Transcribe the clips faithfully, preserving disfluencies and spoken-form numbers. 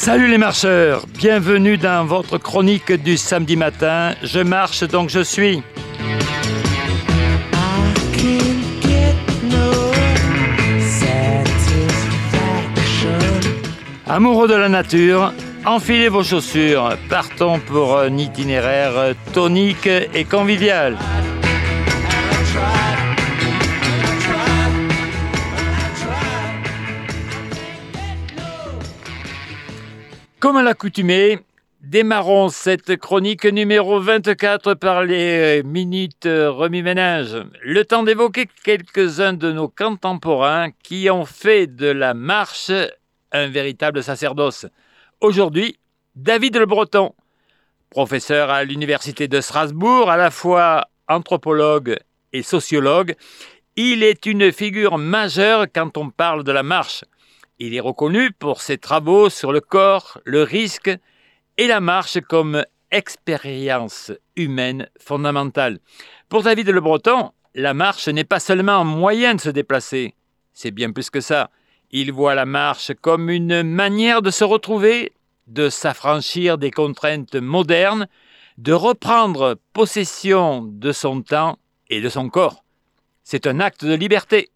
Salut les marcheurs, bienvenue dans votre chronique du samedi matin. Je marche donc je suis. Amoureux de la nature, enfilez vos chaussures. Partons pour un itinéraire tonique et convivial. Comme à l'accoutumée, démarrons cette chronique numéro vingt-quatre par les minutes remue-ménage. Le temps d'évoquer quelques-uns de nos contemporains qui ont fait de la marche un véritable sacerdoce. Aujourd'hui, David Le Breton, professeur à l'université de Strasbourg, à la fois anthropologue et sociologue, il est une figure majeure quand on parle de la marche. Il est reconnu pour ses travaux sur le corps, le risque et la marche comme expérience humaine fondamentale. Pour David Le Breton, la marche n'est pas seulement un moyen de se déplacer, c'est bien plus que ça. Il voit la marche comme une manière de se retrouver, de s'affranchir des contraintes modernes, de reprendre possession de son temps et de son corps. C'est un acte de liberté.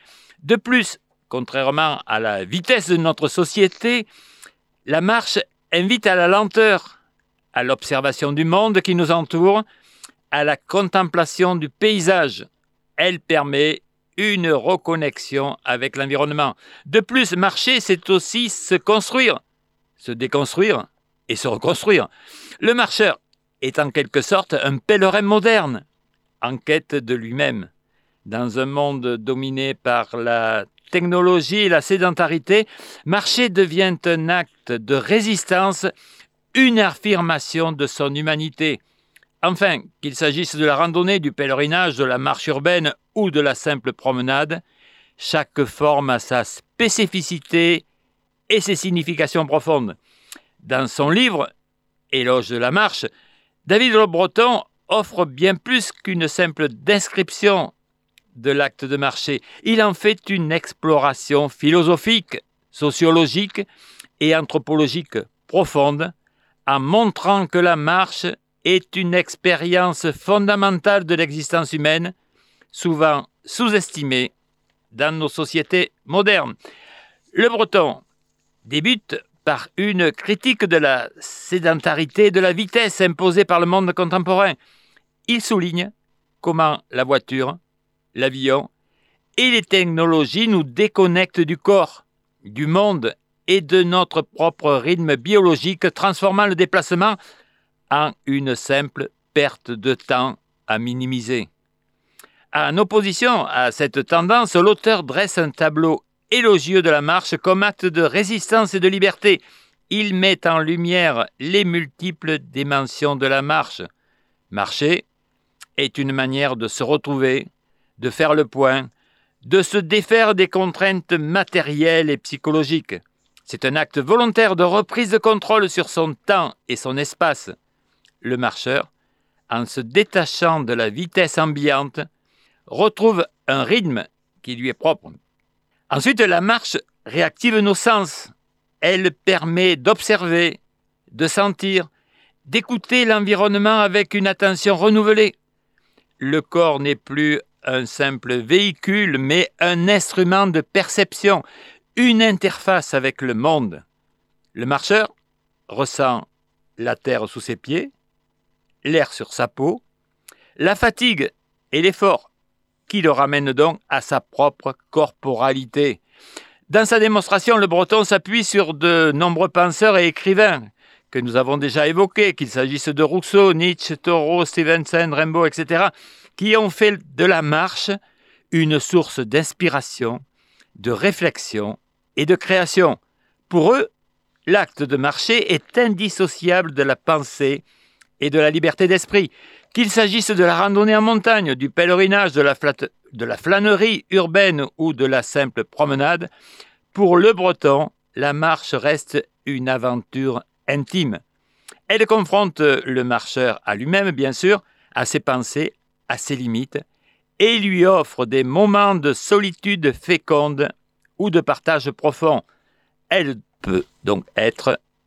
De plus, contrairement à la vitesse de notre société, la marche invite à la lenteur, à l'observation du monde qui nous entoure, à la contemplation du paysage. Elle permet une reconnexion avec l'environnement. De plus, marcher, c'est aussi se construire, se déconstruire et se reconstruire. Le marcheur est en quelque sorte un pèlerin moderne, en quête de lui-même. Dans un monde dominé par la technologie et la sédentarité, marcher devient un acte de résistance, une affirmation de son humanité. Enfin, qu'il s'agisse de la randonnée, du pèlerinage, de la marche urbaine ou de la simple promenade, chaque forme a sa spécificité et ses significations profondes. Dans son livre « Éloge de la marche », David Le Breton offre bien plus qu'une simple description de l'acte de marcher. Il en fait une exploration philosophique, sociologique et anthropologique profonde, en montrant que la marche est une expérience fondamentale de l'existence humaine, souvent sous-estimée dans nos sociétés modernes. Le Breton débute par une critique de la sédentarité et de la vitesse imposée par le monde contemporain. Il souligne comment la voiture, l'avion et les technologies nous déconnectent du corps, du monde et de notre propre rythme biologique, transformant le déplacement en une simple perte de temps à minimiser. En opposition à cette tendance, l'auteur dresse un tableau élogieux de la marche comme acte de résistance et de liberté. Il met en lumière les multiples dimensions de la marche. Marcher est une manière de se retrouver, de faire le point, de se défaire des contraintes matérielles et psychologiques. C'est un acte volontaire de reprise de contrôle sur son temps et son espace. Le marcheur, en se détachant de la vitesse ambiante, retrouve un rythme qui lui est propre. Ensuite, la marche réactive nos sens. Elle permet d'observer, de sentir, d'écouter l'environnement avec une attention renouvelée. Le corps n'est plus un simple véhicule, mais un instrument de perception, une interface avec le monde. Le marcheur ressent la terre sous ses pieds, l'air sur sa peau, la fatigue et l'effort qui le ramènent donc à sa propre corporalité. Dans sa démonstration, Le Breton s'appuie sur de nombreux penseurs et écrivains que nous avons déjà évoqués, qu'il s'agisse de Rousseau, Nietzsche, Thoreau, Stevenson, Rimbaud, et cetera, qui ont fait de la marche une source d'inspiration, de réflexion et de création. Pour eux, l'acte de marcher est indissociable de la pensée et de la liberté d'esprit. Qu'il s'agisse de la randonnée en montagne, du pèlerinage, de la, flat- de la flânerie urbaine ou de la simple promenade, pour Le Breton, la marche reste une aventure intime. Elle confronte le marcheur à lui-même, bien sûr, à ses pensées, à ses limites, et lui offre des moments de solitude féconde ou de partage profond. Elle peut donc être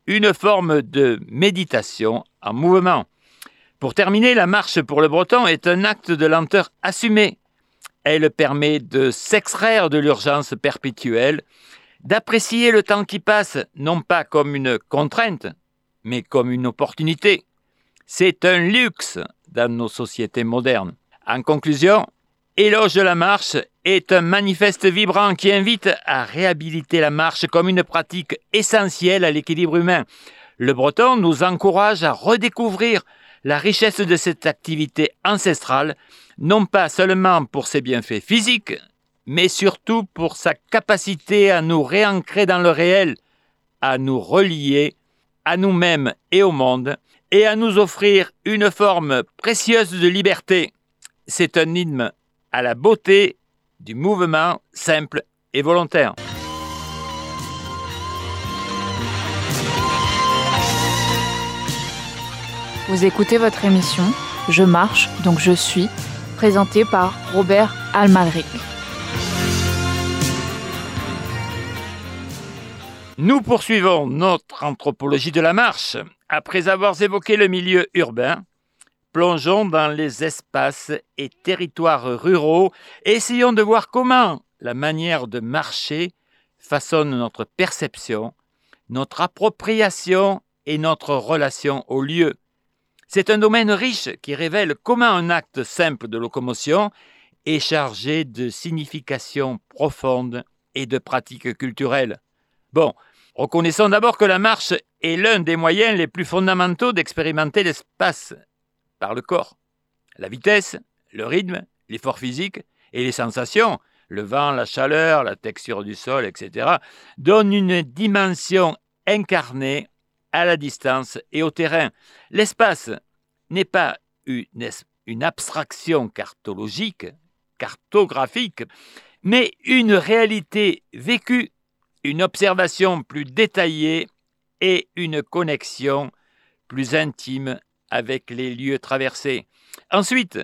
une forme de méditation en mouvement. Pour terminer, la marche pour le Breton est un acte de lenteur assumé. Elle permet de s'extraire de l'urgence perpétuelle, d'apprécier le temps qui passe, non pas comme une contrainte, mais comme une opportunité. C'est un luxe dans nos sociétés modernes. En conclusion, Éloge de la marche est un manifeste vibrant qui invite à réhabiliter la marche comme une pratique essentielle à l'équilibre humain. Le Breton nous encourage à redécouvrir la richesse de cette activité ancestrale, non pas seulement pour ses bienfaits physiques, mais surtout pour sa capacité à nous réancrer dans le réel, à nous relier à nous-mêmes et au monde, et à nous offrir une forme précieuse de liberté. C'est un hymne à la beauté du mouvement simple et volontaire. Vous écoutez votre émission « Je marche, donc je suis », présentée par Robert Almalric. Nous poursuivons notre anthropologie de la marche. Après avoir évoqué le milieu urbain, plongeons dans les espaces et territoires ruraux et essayons de voir comment la manière de marcher façonne notre perception, notre appropriation et notre relation au lieu. C'est un domaine riche qui révèle comment un acte simple de locomotion est chargé de significations profondes et de pratiques culturelles. Bon, reconnaissons d'abord que la marche est l'un des moyens les plus fondamentaux d'expérimenter l'espace par le corps. La vitesse, le rythme, l'effort physique et les sensations, le vent, la chaleur, la texture du sol, et cetera, donnent une dimension incarnée à la distance et au terrain. L'espace n'est pas une, une abstraction cartologique, cartographique, mais une réalité vécue, une observation plus détaillée et une connexion plus intime avec les lieux traversés. Ensuite,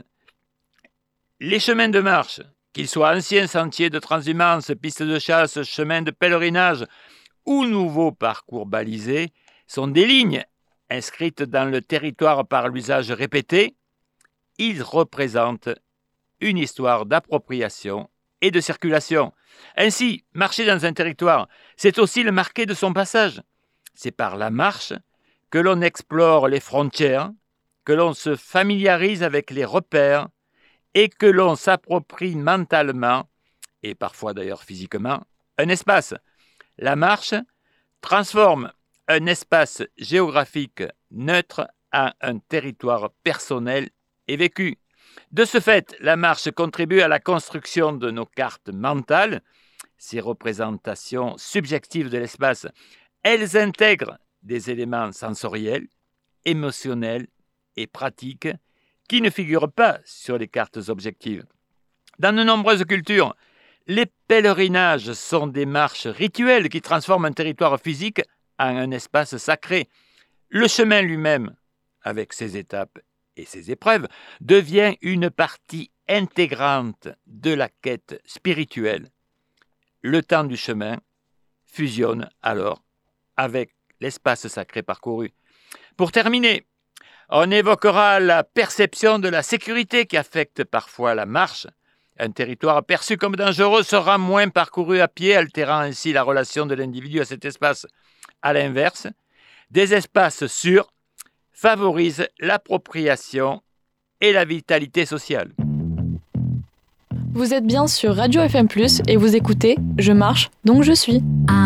les chemins de marche, qu'ils soient anciens sentiers de transhumance, pistes de chasse, chemins de pèlerinage ou nouveaux parcours balisés, sont des lignes inscrites dans le territoire par l'usage répété. Ils représentent une histoire d'appropriation et de circulation. Ainsi, marcher dans un territoire, c'est aussi le marquer de son passage. C'est par la marche que l'on explore les frontières, que l'on se familiarise avec les repères et que l'on s'approprie mentalement, et parfois d'ailleurs physiquement, un espace. La marche transforme un espace géographique neutre en un territoire personnel et vécu. De ce fait, la marche contribue à la construction de nos cartes mentales, ces représentations subjectives de l'espace. Elles intègrent des éléments sensoriels, émotionnels et pratiques qui ne figurent pas sur les cartes objectives. Dans de nombreuses cultures, les pèlerinages sont des marches rituelles qui transforment un territoire physique en un espace sacré. Le chemin lui-même, avec ses étapes et ses épreuves, devient une partie intégrante de la quête spirituelle. Le temps du chemin fusionne alors avec l'espace sacré parcouru. Pour terminer, on évoquera la perception de la sécurité qui affecte parfois la marche. Un territoire perçu comme dangereux sera moins parcouru à pied, altérant ainsi la relation de l'individu à cet espace. À l'inverse, des espaces sûrs favorisent l'appropriation et la vitalité sociale. Vous êtes bien sur Radio F M plus, et vous écoutez « Je marche, donc je suis ».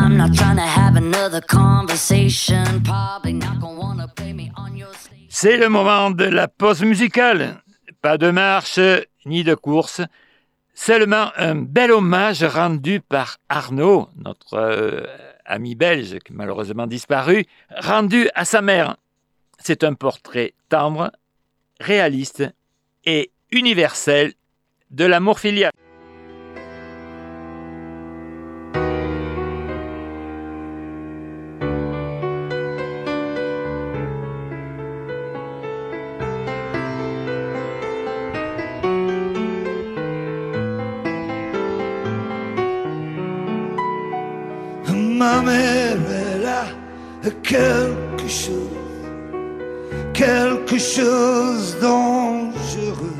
C'est le moment de la pause musicale. Pas de marche ni de course, seulement un bel hommage rendu par Arnaud, notre euh, ami belge qui malheureusement disparu, rendu à sa mère. C'est un portrait tendre, réaliste et universel de l'amour filial. Ma mère est là, quelque chose, quelque chose dangereux,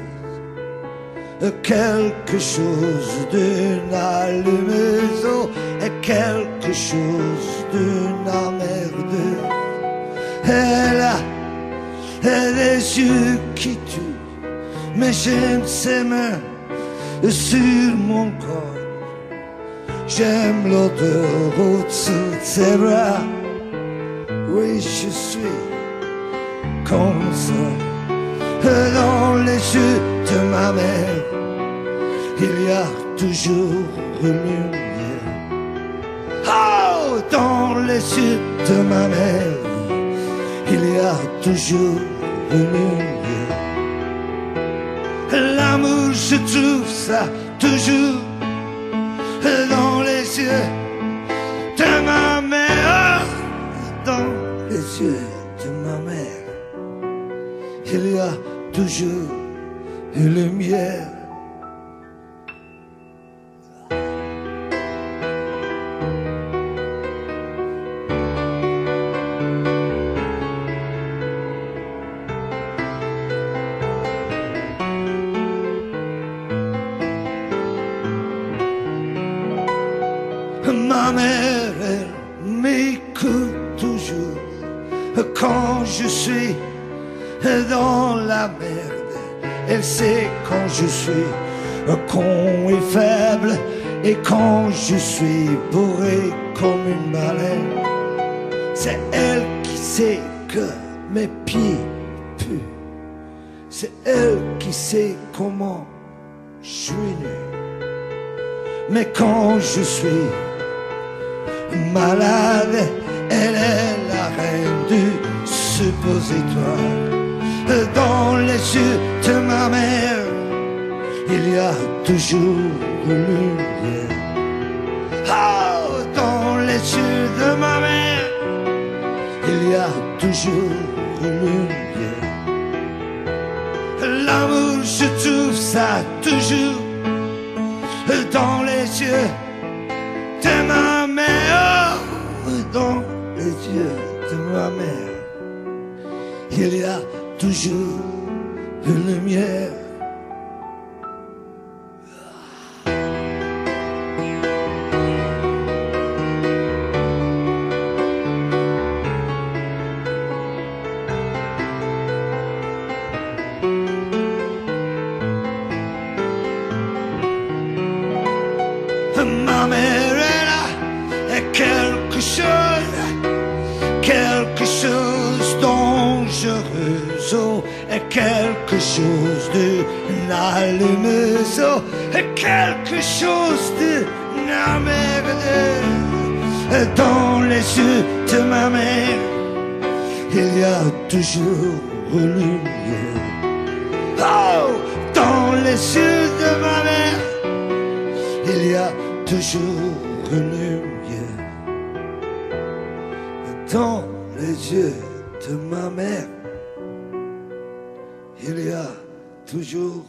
quelque chose d'une allumeuse, et quelque chose d'une emmerdeuse. Elle a des yeux qui tuent, mais j'aime ses mains sur mon corps. J'aime l'odeur au-dessous de ses bras. Oui, je suis comme ça. Dans les yeux de ma mère, il y a toujours une lumière. Oh, dans les yeux de ma mère, il y a toujours une lumière. L'amour, je trouve ça toujours dans les yeux de ma mère. Dans les yeux de ma mère, il y a toujours une lumière. Ma mère, elle m'écoute toujours quand je suis dans la merde. Elle sait quand je suis con et faible, et quand je suis bourré comme une baleine. C'est elle qui sait que mes pieds puent. C'est elle qui sait comment je suis nu. Mais quand je suis malade, elle est la reine du suppositoire. Dans les yeux de ma mère, il y a toujours une lumière. Oh, dans les yeux de ma mère, il y a toujours une lumière. L'amour, je trouve ça toujours dans les yeux de ma mère. Dans les yeux de ma mère, il y a toujours une lumière. Ma mère, elle a quelque chose, quelque chose dangereux, oh, et quelque chose d'une allumeuse, oh, et quelque chose d'une emmerdeuse. Dans les yeux de ma mère, il y a toujours une lumière. Oh, dans les yeux de ma mère, il y a toujours une lumière. Dans les yeux de ma mère, il y a toujours.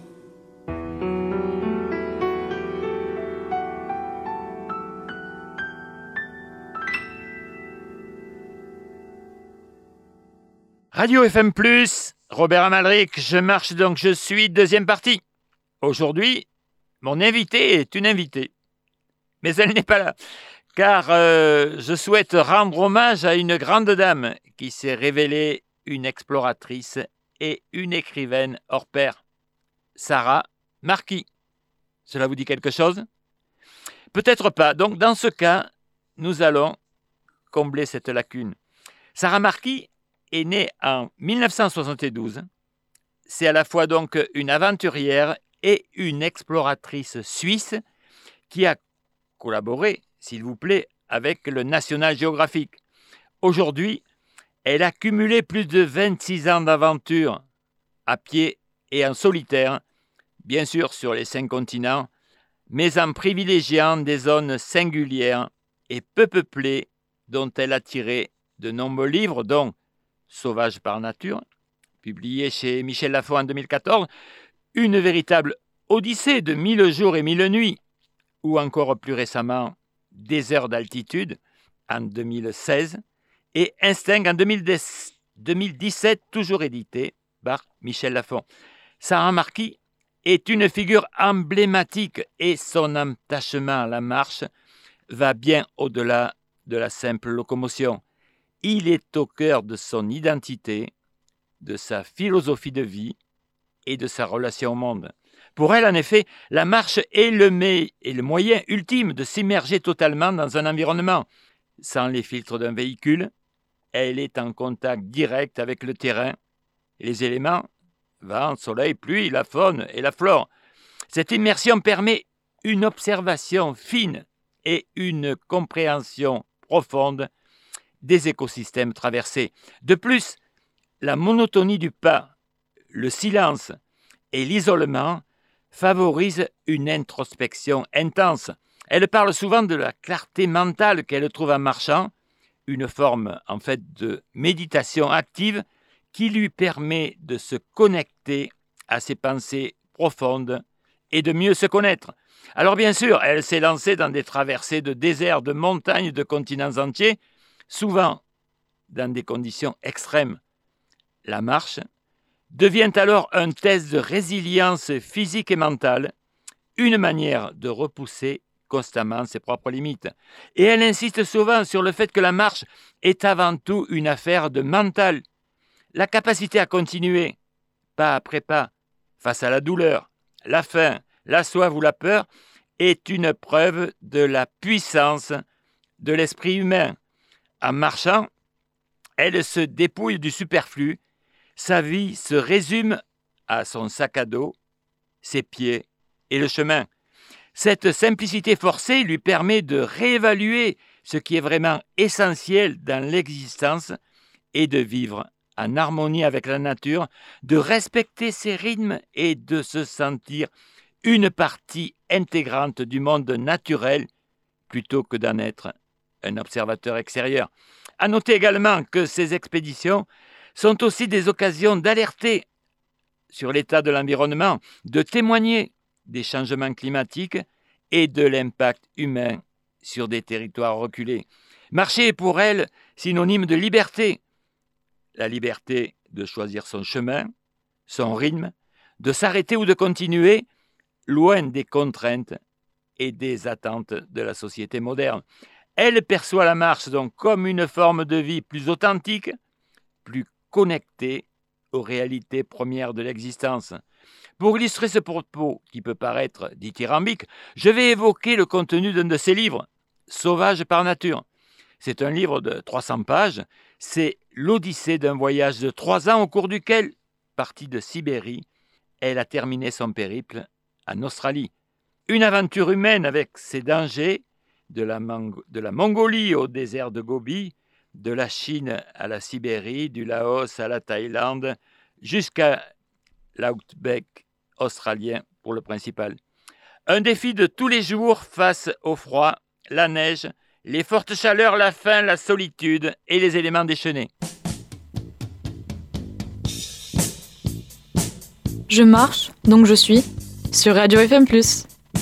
Radio F M plus, Robert Amalric, je marche donc je suis, deuxième partie. Aujourd'hui, mon invité est une invitée. Mais elle n'est pas là, car euh, je souhaite rendre hommage à une grande dame qui s'est révélée une exploratrice et une écrivaine hors pair, Sarah Marquis. Cela vous dit quelque chose ? Peut-être pas. Donc dans ce cas, nous allons combler cette lacune. Sarah Marquis est née en mille neuf cent soixante-douze. C'est à la fois donc une aventurière et une exploratrice suisse qui a collaboré, s'il vous plaît, avec le National Geographic. Aujourd'hui, elle a cumulé plus de vingt-six ans d'aventure à pied et en solitaire, bien sûr sur les cinq continents, mais en privilégiant des zones singulières et peu peuplées dont elle a tiré de nombreux livres, dont Sauvage par nature, publié chez Michel Lafon en deux mille quatorze, une véritable odyssée de mille jours et mille nuits, ou encore plus récemment Des heures d'altitude en deux mille seize, et Instinct en deux mille dix-sept, toujours édité par Michel Lafon. Sarah Marquis est une figure emblématique et son attachement à la marche va bien au-delà de la simple locomotion. Il est au cœur de son identité, de sa philosophie de vie et de sa relation au monde. Pour elle, en effet, la marche est le, est le moyen ultime de s'immerger totalement dans un environnement. Sans les filtres d'un véhicule, elle est en contact direct avec le terrain, les éléments, vent, soleil, pluie, la faune et la flore. Cette immersion permet une observation fine et une compréhension profonde des écosystèmes traversés. De plus, la monotonie du pas, le silence et l'isolement favorisent une introspection intense. Elle parle souvent de la clarté mentale qu'elle trouve en marchant, une forme en fait de méditation active qui lui permet de se connecter à ses pensées profondes et de mieux se connaître. Alors bien sûr, elle s'est lancée dans des traversées de déserts, de montagnes, de continents entiers, souvent dans des conditions extrêmes. La marche devient alors un test de résilience physique et mentale, une manière de repousser constamment ses propres limites. Et elle insiste souvent sur le fait que la marche est avant tout une affaire de mental. La capacité à continuer, pas après pas, face à la douleur, la faim, la soif ou la peur, est une preuve de la puissance de l'esprit humain. En marchant, elle se dépouille du superflu. Sa vie se résume à son sac à dos, ses pieds et le chemin. Cette simplicité forcée lui permet de réévaluer ce qui est vraiment essentiel dans l'existence et de vivre en harmonie avec la nature, de respecter ses rythmes et de se sentir une partie intégrante du monde naturel plutôt que d'en être un observateur extérieur. À noter également que ces expéditions sont aussi des occasions d'alerter sur l'état de l'environnement, de témoigner des changements climatiques et de l'impact humain sur des territoires reculés. Marcher est pour elle synonyme de liberté. La liberté de choisir son chemin, son rythme, de s'arrêter ou de continuer, loin des contraintes et des attentes de la société moderne. Elle perçoit la marche donc comme une forme de vie plus authentique, plus connectée aux réalités premières de l'existence. Pour illustrer ce propos qui peut paraître dithyrambique, je vais évoquer le contenu d'un de ses livres, Sauvage par nature. C'est un livre de trois cents pages, c'est l'odyssée d'un voyage de trois ans au cours duquel, partie de Sibérie, elle a terminé son périple en Australie. Une aventure humaine avec ses dangers, de la, Mang- de la Mongolie au désert de Gobi, de la Chine à la Sibérie, du Laos à la Thaïlande, jusqu'à l'outback australien pour le principal. Un défi de tous les jours face au froid, la neige, les fortes chaleurs, la faim, la solitude et les éléments déchaînés. Je marche, donc je suis, sur Radio F M plus.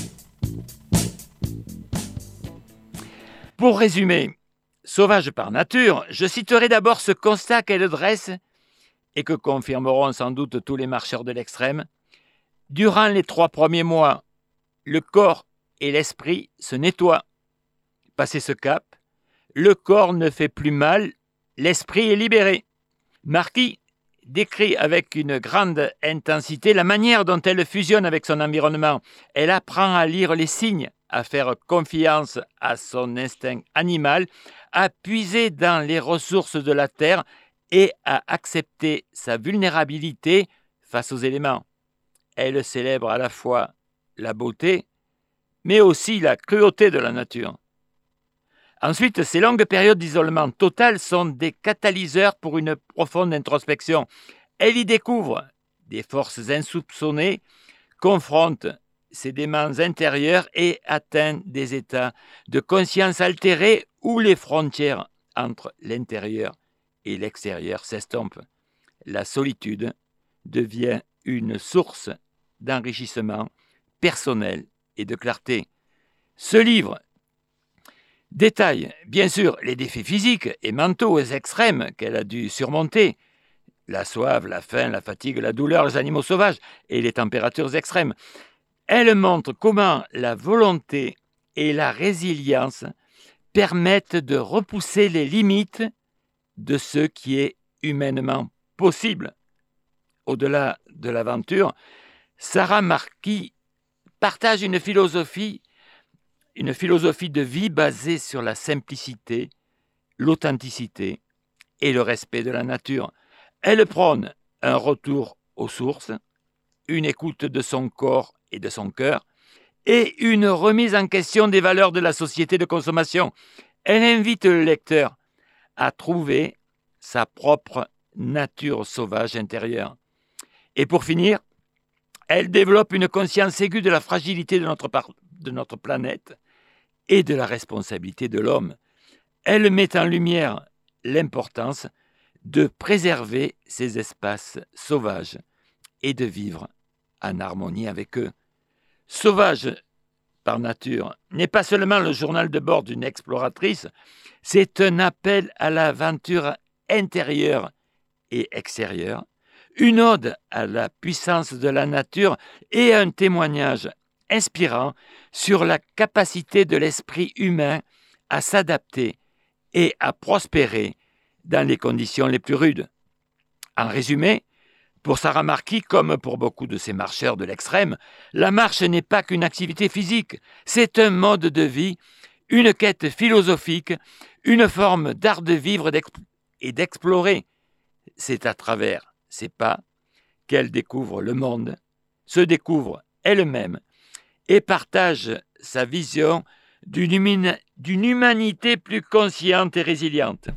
Pour résumer, Sauvage par nature, je citerai d'abord ce constat qu'elle dresse et que confirmeront sans doute tous les marcheurs de l'extrême. Durant les trois premiers mois, le corps et l'esprit se nettoient. Passé ce cap, le corps ne fait plus mal, l'esprit est libéré. Marquis décrit avec une grande intensité la manière dont elle fusionne avec son environnement. Elle apprend à lire les signes, à faire confiance à son instinct animal, à puiser dans les ressources de la terre et à accepter sa vulnérabilité face aux éléments. Elle célèbre à la fois la beauté, mais aussi la cruauté de la nature. Ensuite, ces longues périodes d'isolement total sont des catalyseurs pour une profonde introspection. Elle y découvre des forces insoupçonnées, confronte ses démons intérieurs et atteint des états de conscience altérés où les frontières entre l'intérieur et l'extérieur s'estompent. La solitude devient une source d'enrichissement personnel et de clarté. Ce livre, Détail, bien sûr, les défis physiques et mentaux extrêmes qu'elle a dû surmonter. La soif, la faim, la fatigue, la douleur, les animaux sauvages et les températures extrêmes. Elle montre comment la volonté et la résilience permettent de repousser les limites de ce qui est humainement possible. Au-delà de l'aventure, Sarah Marquis partage une philosophie, une philosophie de vie basée sur la simplicité, l'authenticité et le respect de la nature. Elle prône un retour aux sources, une écoute de son corps et de son cœur, et une remise en question des valeurs de la société de consommation. Elle invite le lecteur à trouver sa propre nature sauvage intérieure. Et pour finir, elle développe une conscience aiguë de la fragilité de notre, par- de notre planète et de la responsabilité de l'homme. Elle met en lumière l'importance de préserver ces espaces sauvages et de vivre en harmonie avec eux. Sauvage par nature n'est pas seulement le journal de bord d'une exploratrice, c'est un appel à l'aventure intérieure et extérieure, une ode à la puissance de la nature et un témoignage inspirant sur la capacité de l'esprit humain à s'adapter et à prospérer dans les conditions les plus rudes. En résumé, pour Sarah Marquis, comme pour beaucoup de ces marcheurs de l'extrême, la marche n'est pas qu'une activité physique, c'est un mode de vie, une quête philosophique, une forme d'art de vivre et d'explorer. C'est à travers ces pas qu'elle découvre le monde, se découvre elle-même et partage sa vision d'une, humi- d'une humanité plus consciente et résiliente.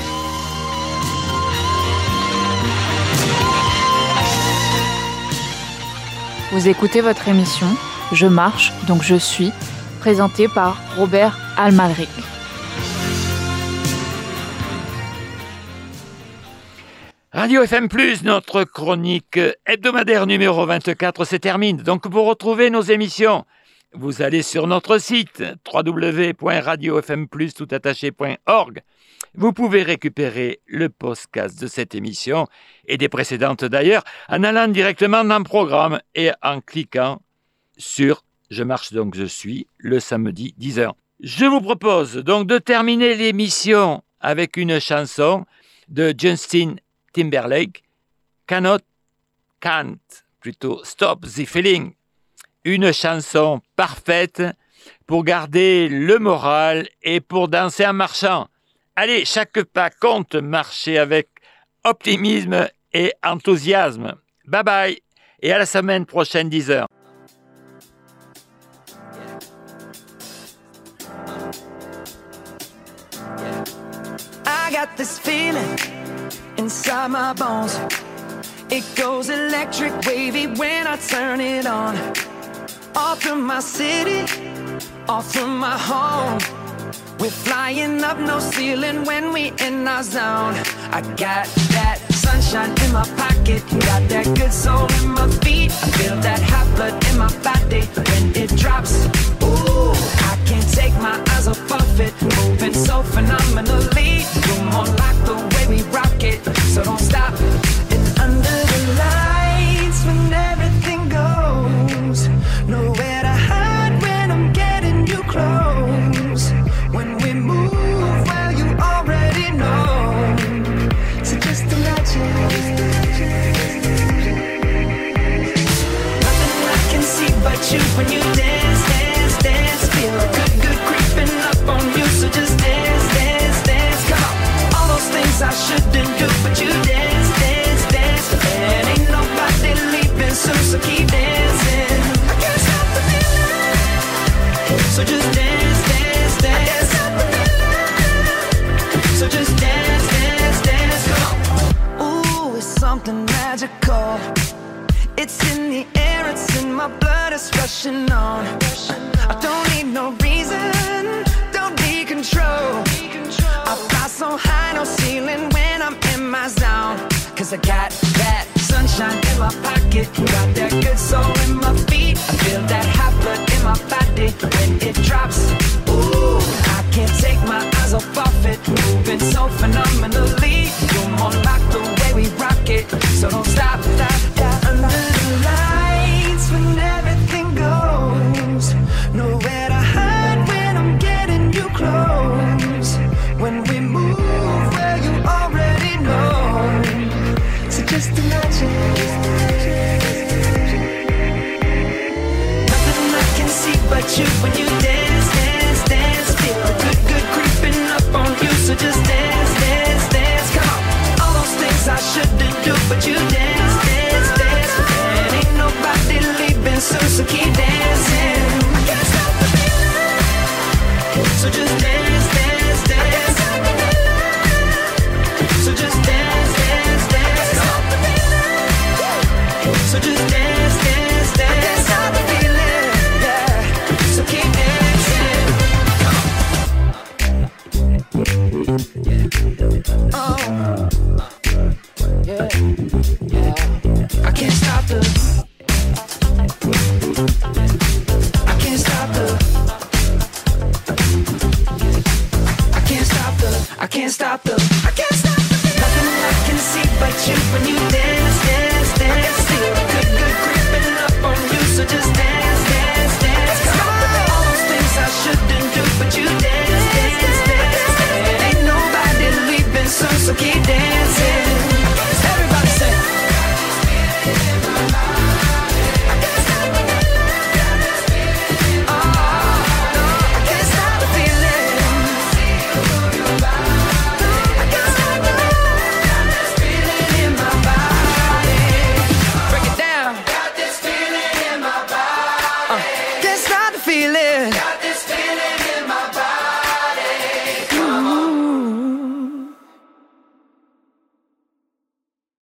Vous écoutez votre émission « Je marche, donc je suis », présentée par Robert Almalric. Radio F M plus, notre chronique hebdomadaire numéro vingt-quatre se termine. Donc pour retrouver nos émissions, vous allez sur notre site w w w point radio f m plus tout attaché point org. Vous pouvez récupérer le podcast de cette émission et des précédentes d'ailleurs en allant directement dans le programme et en cliquant sur « Je marche donc je suis » le samedi dix heures. Je vous propose donc de terminer l'émission avec une chanson de Justin Timberlake, Cannot, Can't, plutôt Stop the Feeling. Une chanson parfaite pour garder le moral et pour danser en marchant. Allez, chaque pas compte, marchez avec optimisme et enthousiasme. Bye bye et à la semaine prochaine dix heures. I got this feeling inside my bones. It goes electric wavy when I turn it on. All through my city, all through my home. We're flying up, no ceiling when we in our zone. I got that sunshine in my pocket, got that good soul in my feet. I feel that hot blood in my body when it drops. Ooh, I can't take my eyes off of it, moving so phenomenally. You're more like the way we rock it, so don't stop. And under the lights when everything goes, nowhere to hide when I'm getting you close. When we move, well, you already know. So just imagine. Nothing I can see but you when you dance, dance, dance. Feel good, good creeping up on you. So just dance, dance, dance. Come on. All those things I shouldn't do, but you dance, dance, dance. And ain't nobody leaving soon, so keep dancing. I can't stop the feeling. So just dance, dance, dance. So just dance, dance, dance, come on. Ooh, it's something magical. It's in the air, it's in my blood, it's rushing on. I don't need no reason, don't need control. I fly so high, no ceiling when I'm in my zone. Cause I got that sunshine in my pocket, got that good soul in my feet. I feel that hot blood in my body when it drops. Ooh, I can't take my eyes off of it. Moving so phenomenally. You're more like the way we rock it. So don't stop, stop, stop. Under the lights when everything goes. Nowhere to hide when I'm getting you close. When we move where you already know. So just imagine. Nothing I can see but you when you dance, dance, dance. Feel the good, good creeping up on you. So just dance, dance, dance. Come on. All those things I shouldn't do, but you dance, dance, dance. And ain't nobody leaving soon, so keep dancing. I can't stop the feeling. So just dance, dance, dance. So just dance, dance, dance. So just dance, dance, dance. I can't stop the feeling, yeah. So keep dancing. Oh, yeah, yeah. I can't stop the. I can't stop the. I can't stop the. I can't stop the. I can't stop the. Nothing I can see but you when you